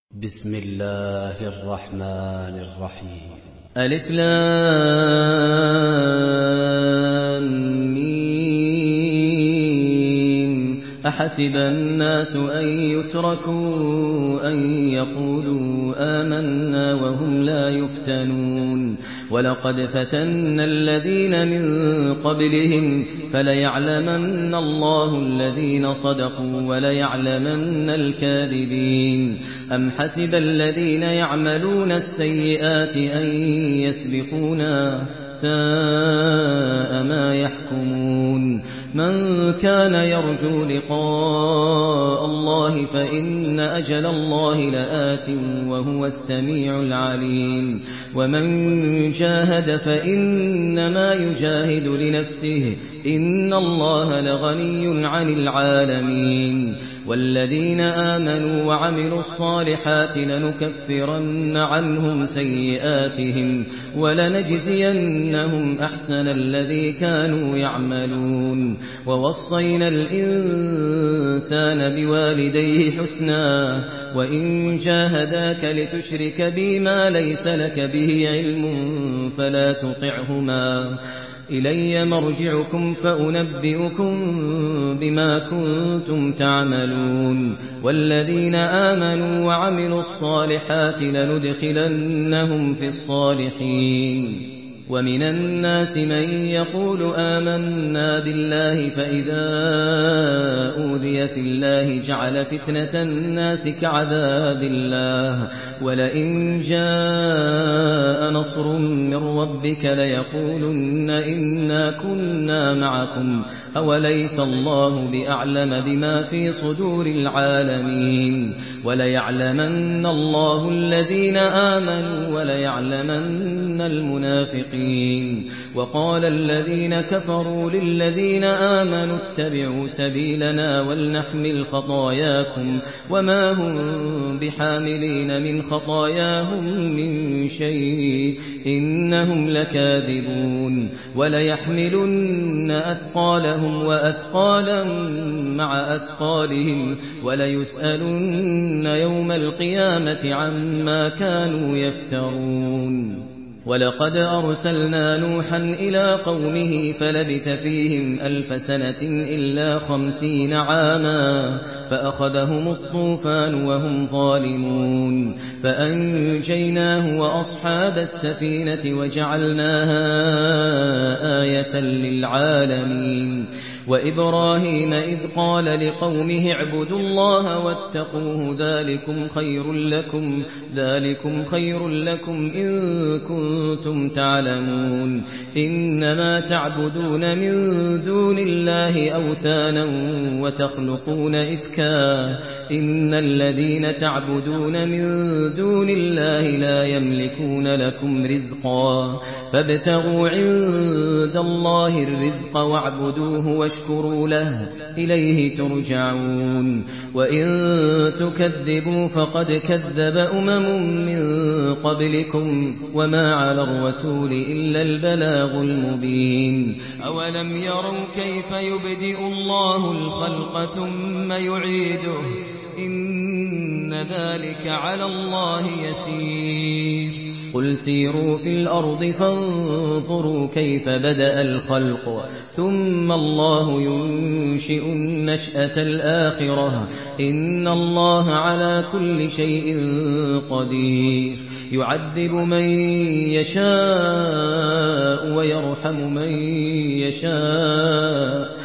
بسم الله الرحمن الرحيم. ألف لام ميم. أحسب الناس أن يتركوا أن يقولوا آمنا وهم لا يفتنون ولقد فتنا الذين من قبلهم فليعلمن الله الذين صدقوا وليعلمن الكاذبين. أم حسب الذين يعملون السيئات أن يسبقونا ساء ما يحكمون. من كان يرجو لقاء الله فإن أجل الله لآت وهو السميع العليم. ومن جاهد فإنما يجاهد لنفسه إن الله لغني عن العالمين. والذين آمنوا وعملوا الصالحات لنكفرن عنهم سيئاتهم ولنجزينهم أحسن الذي كانوا يعملون. ووصينا الإنسان بوالديه حسنا وإن جاهداك لتشرك بي ما ليس لك به علم فلا تطعهما إلي مرجعكم فأنبئكم بما كنتم تعملون. والذين آمنوا وعملوا الصالحات لندخلنهم في الصالحين. ومن الناس من يقول آمنا بالله فإذا أوذي في الله جعل فتنة الناس كعذاب الله ولئن جاء نصر من ربك ليقولن إنا كنا معكم أوليس الله بأعلم بما في صدور العالمين. وليعلمن الله الذين آمنوا وليعلمن المنافقين. وقال الذين كفروا للذين آمنوا اتبعوا سبيلنا ولنحمل خطاياكم وما هم بحاملين من خطاياهم من شيء إنهم لكاذبون. وليحملن أثقالهم وأثقالا مع أثقالهم وليسألن يوم القيامة عما كانوا يفترون. ولقد أرسلنا نوحا إلى قومه فلبث فيهم 1000 سنة إلا 50 عاما فأخذهم الطوفان وهم ظالمون فأنجيناه وأصحاب السفينة وجعلناها آية للعالمين. وإبراهيم إذ قال لقومه اعبدوا الله واتقوه ذلكم خير لكم إن كنتم تعلمون. إنما تعبدون من دون الله أوثانا وتخلقون إفكا إن الذين تعبدون من دون الله لا يملكون لكم رزقا فابتغوا عند الله الرزق واعبدوه واشكروا له إليه ترجعون. وإن تكذبوا فقد كذب من قبلكم وما على الرسول إلا البلاغ المبين. أولم يروا كيف يبدئ الله الخلق ثم يعيده إن ذلك على الله يسير. قل سيروا في الأرض فانظروا كيف بدأ الخلق ثم الله ينشئ النشأة الآخرة إن الله على كل شيء قدير. يعذب من يشاء ويرحم من يشاء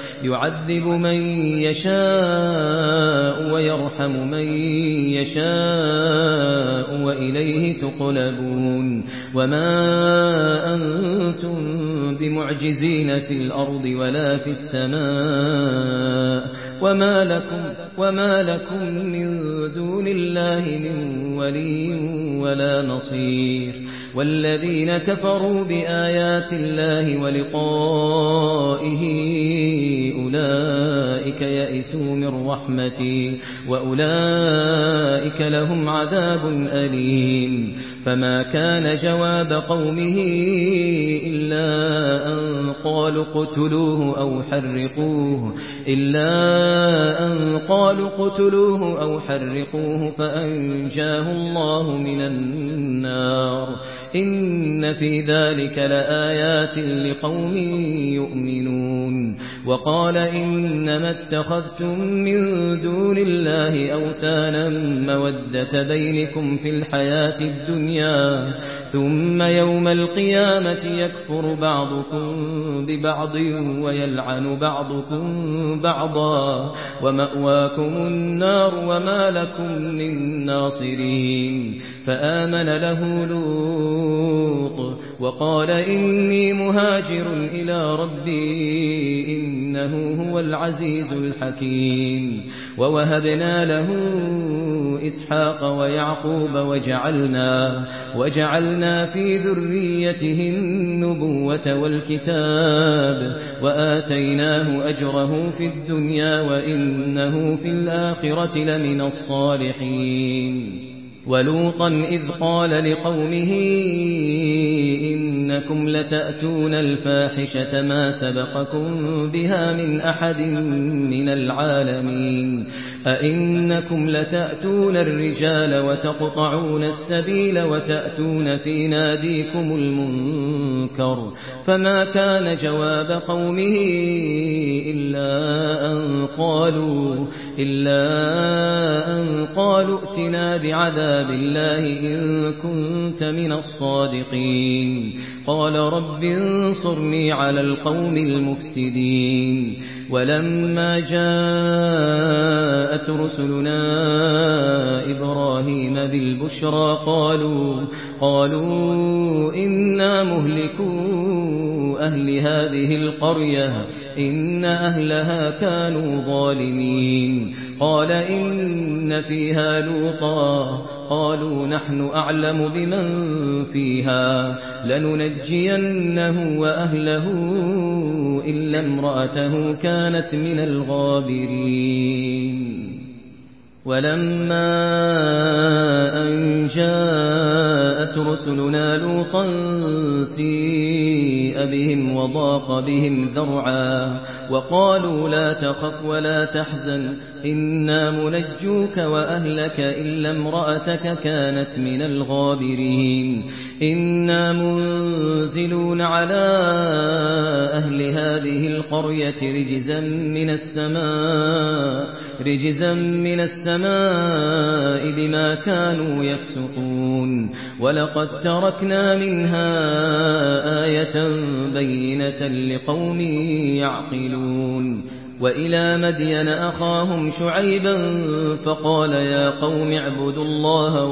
وإليه تقلبون. وما أنتم بمعجزين في الأرض ولا في السماء وما لكم من دون الله من ولي ولا نصير. والذين كفروا بآيات الله ولقائه أولئك يئسوا من رحمتي وأولئك لهم عذاب أليم. فما كان جواب قومه إلا أن قالوا اقتلوه أو حرقوه فأنجاه الله من النار إن في ذلك لآيات لقوم يؤمنون وقال إنما اتخذتم من دون الله أوثانا مودة بينكم في الحياة الدنيا ثم يوم القيامة يكفر بعضكم ببعض ويلعن بعضكم بعضا ومأواكم النار وما لكم من ناصرين فآمن له لوط وقال إني مهاجر إلى ربي إنه هو العزيز الحكيم ووهبنا له إسحاق ويعقوب وجعلنا في ذريته النبوة والكتاب وآتيناه أجره في الدنيا وإنه في الآخرة لمن الصالحين ولوطا إذ قال لقومه إنكم لتأتون الفاحشة ما سبقكم بها من أحد من العالمين أئنكم لتأتون الرجال وتقطعون السبيل وتأتون في ناديكم المنكر فما كان جواب قومه إلا أن قالوا ائتنا بعذاب الله إن كنت من الصادقين قال رب انصرني على القوم المفسدين ولما جاءت رسلنا إبراهيم بالبشرى قالوا إنا مهلكو أهل هذه القرية إن أهلها كانوا ظالمين قال إن فيها لوطا قالوا نحن أعلم بمن فيها لننجينه وأهله إلا امرأته كانت من الغابرين ولما أن جاءت رسلنا لوطا سيء بهم وضاق بهم ذرعا وقالوا لا تخف ولا تحزن إنا منجوك وأهلك إلا امرأتك كانت من الغابرين إنا منزلون على أهل هذه القرية رجزا من السماء بما كانوا يفسقون ولقد تركنا منها آية بينة لقوم يعقلون وإلى مدين أخاهم شعيبا فقال يا قوم اعبدوا الله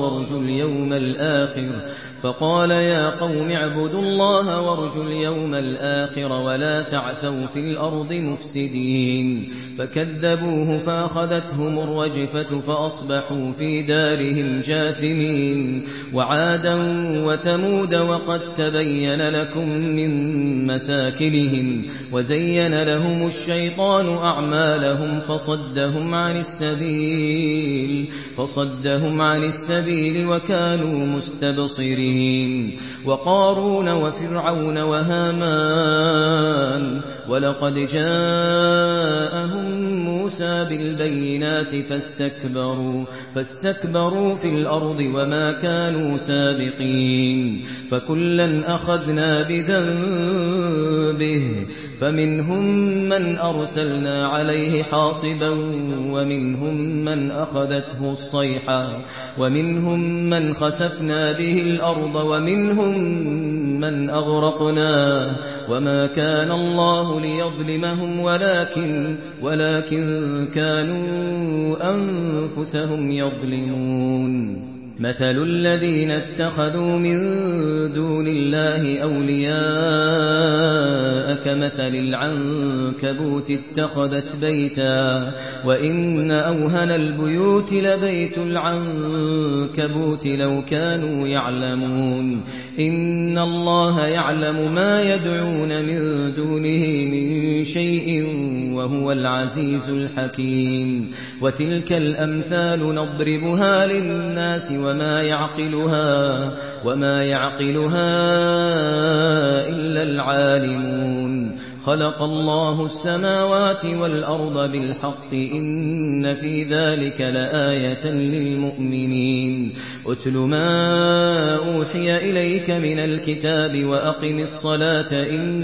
وارجوا اليوم الآخر ولا تعثوا في الأرض مفسدين فكذبوه فأخذتهم الرجفة فأصبحوا في دارهم جاثمين وعادا وثمود وقد تبين لكم من مساكنهم وزين لهم الشيطان أعمالهم فصدهم عن السبيل وكانوا مستبصرين وقارون وفرعون وهامان ولقد جاءهم موسى بالبينات فاستكبروا في الأرض وما كانوا سابقين فكلا أخذنا بذنبه فمنهم من أرسلنا عليه حاصبا ومنهم من أخذته الصيحة ومنهم من خسفنا به الأرض ومنهم من أغرقنا وما كان الله ليظلمهم ولكن كانوا أنفسهم يظلمون مثل الذين اتخذوا من دون الله أولياء كمثل العنكبوت اتخذت بيتا وإن أوهن البيوت لبيت العنكبوت لو كانوا يعلمون إن الله يعلم ما يدعون من دونه من شيء وهو العزيز الحكيم وتلك الأمثال نضربها للناس وما يعقلها إلا العالمون خلق الله السماوات والأرض بالحق إن في ذلك لآية للمؤمنين أتل ما أوحي إليك من الكتاب وأقم الصلاة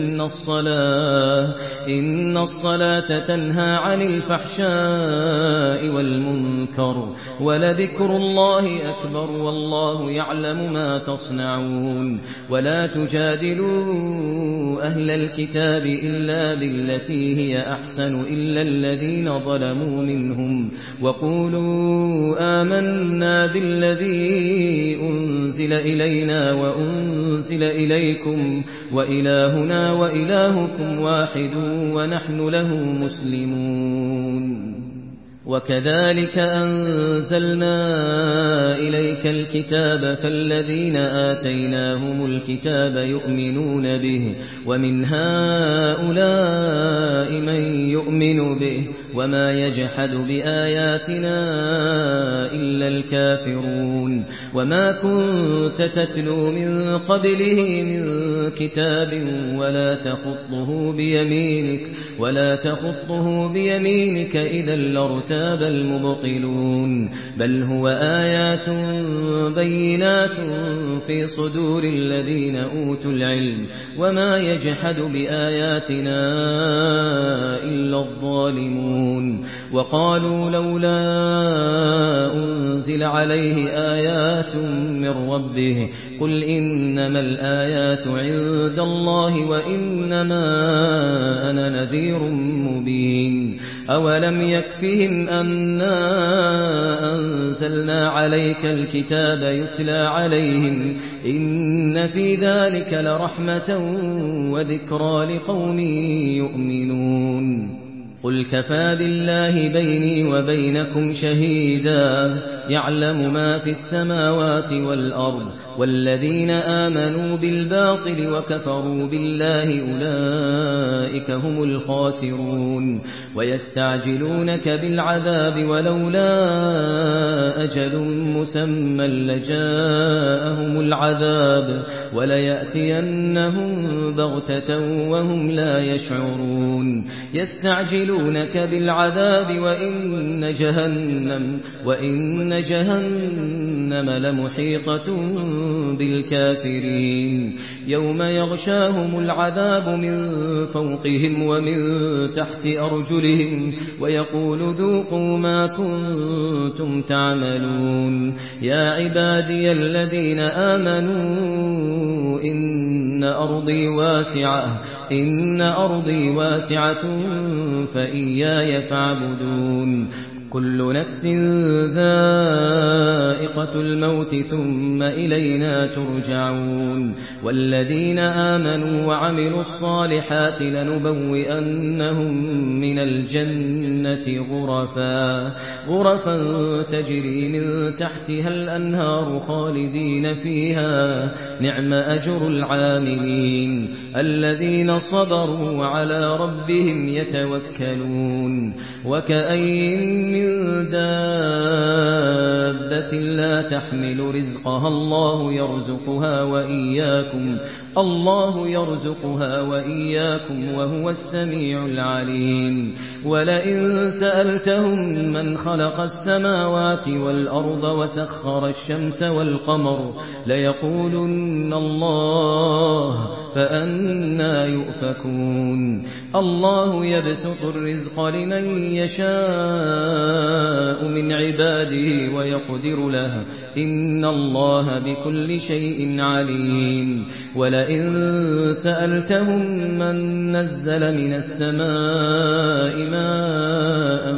إن الصلاة تنهى عن الفحشاء والمنكر ولذكر الله أكبر والله يعلم ما تصنعون ولا تجادلوا أهل الكتاب إلا بالتي هي أحسن إلا الذين ظلموا منهم وقولوا آمنا بالذي أنزل إلينا وأنزل إليكم وإلهنا وإلهكم واحد ونحن له مسلمون وكذلك أنزلنا إليك الكتاب فالذين آتيناهم الكتاب يؤمنون به ومن هؤلاء من يؤمن به وما يجحد بآياتنا إلا الكافرون وما كنت تتلو من قبله من كتاب ولا تخطه بيمينك إذا لارتاب المبطلون بل هو آيات بينات في صدور الذين أوتوا العلم وما يجحد بآياتنا إلا الظالمون وقالوا لولا أنزل عليه آيات من ربه قل إنما الآيات عند الله وإنما أنا نذير مبين أولم يكفهم أنا أنزلنا عليك الكتاب يتلى عليهم إن في ذلك لرحمة وذكرى لقوم يؤمنون قل كفى بالله بيني وبينكم شهيدا يعلم ما في السماوات والأرض والذين آمنوا بالباطل وكفروا بالله أولئك هم الخاسرون ويستعجلونك بالعذاب ولولا أجل مسمى لجاءهم العذاب وليأتينهم بغتة وهم لا يشعرون يستعجلونك بالعذاب وإن جهنم لمحيطة بالكافرين يوم يغشاهم العذاب من فوقهم ومن تحت أرجلهم ويقول ذوقوا ما كنتم تعملون يا عبادي الذين آمنوا إن أرضي واسعة فإياي فاعبدون كل نفس ذائقة الموت ثم إلينا ترجعون والذين آمنوا وعملوا الصالحات لنبوئنهم من الجنة غرفا تجري من تحتها الأنهار خالدين فيها نعم أجر العاملين الذين صبروا وعلى ربهم يتوكلون وكأين من دابة لا تحمل رزقها الله يرزقها وإياكم وهو السميع العليم ولئن سألتهم من خلق السماوات والأرض وسخر الشمس والقمر ليقولن الله فأنى يؤفكون الله يبسط الرزق لمن يشاء من عباده ويقدر له إن الله بكل شيء عليم ولئن سألتهم من نزل من السماء ماء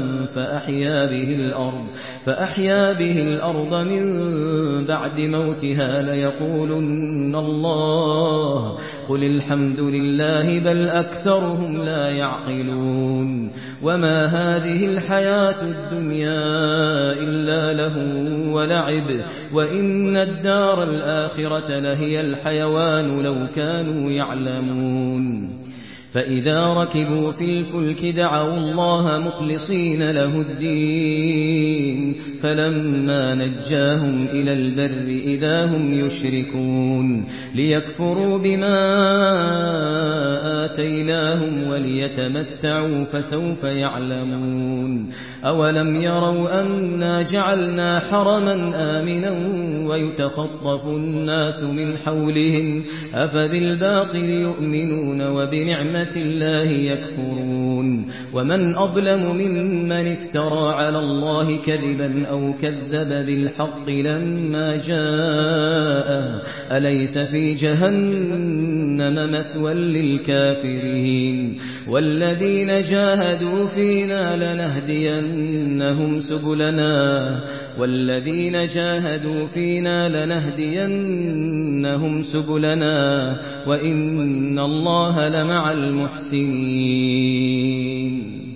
فأحيا به الأرض من بعد موتها ليقولن الله قل الحمد لله بل أكثرهم لا يعقلون وما هذه الحياة الدنيا إلا لهو ولعب وإن الدار الآخرة لهي الحيوان لو كانوا يعلمون فإذا ركبوا في الفلك دعوا الله مخلصين له الدين فلما نجاهم إلى البر إذا هم يشركون ليكفروا بما آتيناهم وليتمتعوا فسوف يعلمون أولم يروا أنا جعلنا حرما آمنا ويتخطف الناس من حولهم أفبالباطل يؤمنون وبنعمة الله يكفرون ومن أظلم ممن افترى على الله كذبا أو كذب بالحق لما جاءه أليس في جهنم مثوى للكافرين والذين جاهدوا فينا لنهدينهم سبلنا وإن الله لمع المحسنين